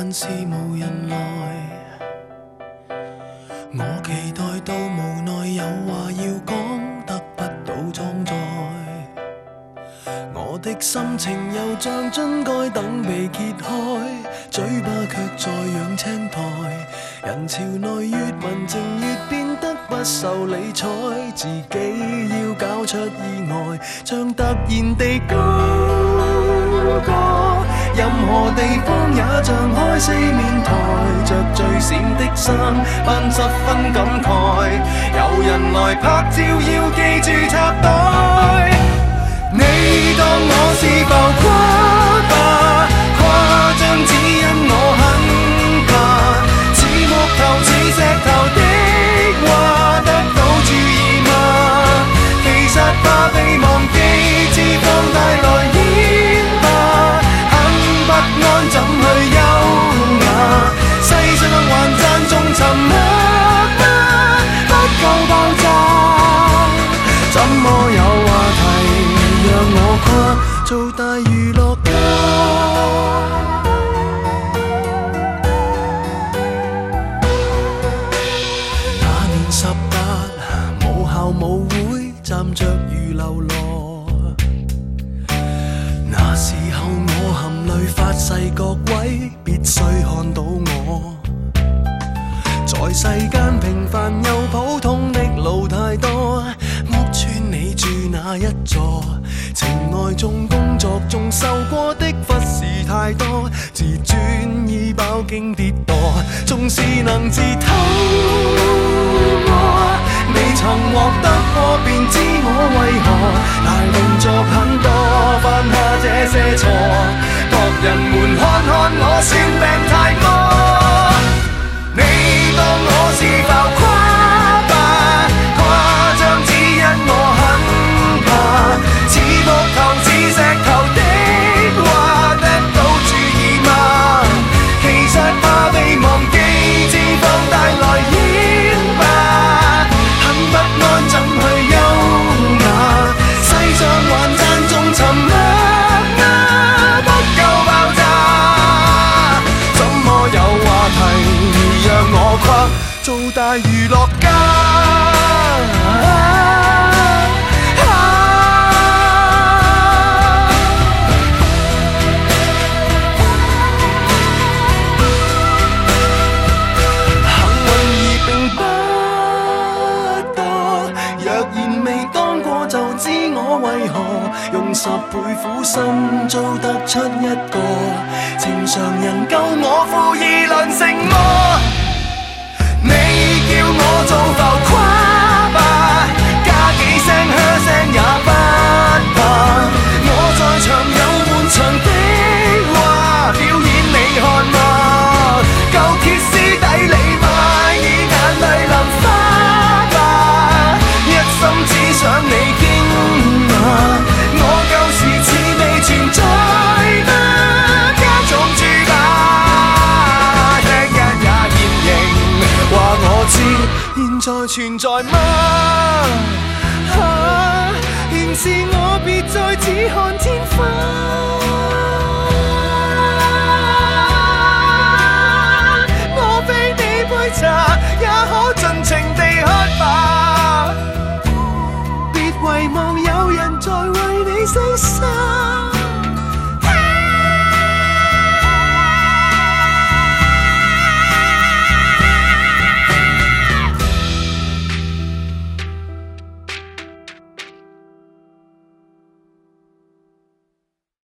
但是無人來。我期待到無奈，有話要講，得不到裝載。我的心情又像樽蓋等被揭開，嘴巴卻在養青苔。人潮內越文靜越變得不受理睬，自己要搞出意外，像突然地高歌。任何地方也像開四面台，着最閃的衫，扮十分感慨。有人來拍照要記住插袋。你當我是浮誇吧，誇張只因我很怕，似木頭似石頭的話得到注意嗎？其實怕被忘記，脂肪帶來煙吧，很不安怎去優雅，世上還讚頌沉默嗎？不夠爆炸，怎麼有話題讓我跨做大娛樂家？那年18，母校舞會站着如流羅。那時候我含淚發誓各位必須看到我。在世間平凡又普通的路太多，屋邨你住哪一座？情愛中工作中受過的忽視太多，自尊已飽經跌墮，縱是能自偷摸，未曾獲得過便知我為何大動作很多，犯下這些錯，各人們看看我算病太多。你當我是浮誇吧，誇張只因我很怕，似木頭似石頭的話得到注意嗎？其實怕被忘記，脂肪帶來煙吧，很不安怎去優雅，世上還讚頌沉默嗎？不夠爆炸，怎麼有話題讓我跨做大娛樂家？幸運兒並不多，若然未當過就知我為何用10倍苦心做得出一個正常人，夠我負義良誠麼？你叫我做浮誇吧，加幾聲噓聲也不怕，我在場有滿場的話，表演你看嗎？夠歇斯底里嗎？以眼淚淋花吧，一心只想你驚訝，我舊時似未存在嗎？加重注吧，聽日也現形，話我知現在存在嗎？現是我別再只看天花，我非你杯茶也可盡情地喝。